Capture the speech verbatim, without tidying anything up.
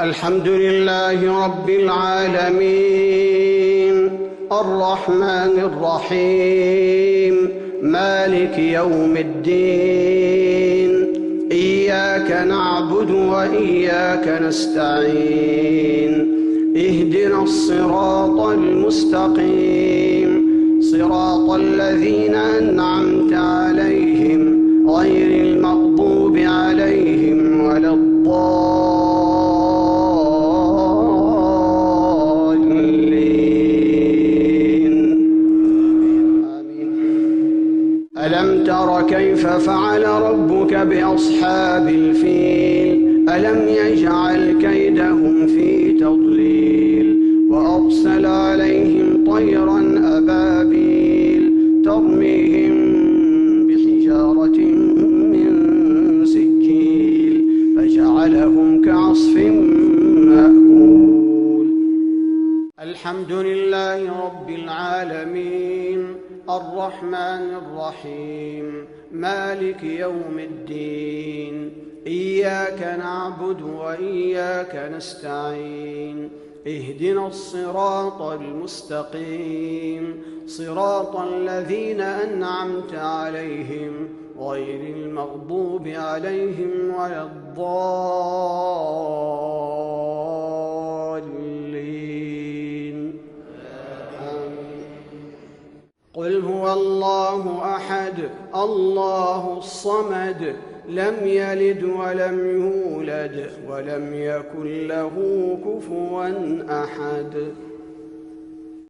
الحمد لله رب العالمين الرحمن الرحيم مالك يوم الدين إياك نعبد وإياك نستعين اهدنا الصراط المستقيم صراط الذين أنعمت عليهم غير المغضوب عليهم ولا الضالين. آمين. ألم تر كيف فعل ربك بأصحاب الفيل ألم يجعل كيدهم في تضليل وأرسل عليهم طيرا أبابيل ترميهم بحجارة من سجيل فجعلهم كعصف مأكول. الحمد لله رب العالمين الرحمن الرحيم مالك يوم الدين إياك نعبد وإياك نستعين اهدنا الصراط المستقيم صراط الذين أنعمت عليهم غير المغضوب عليهم ولا الضالين. آمين. قل هو الله أحد الله الصمد لم يلد ولم يولد ولم يكن له كفوا أحد.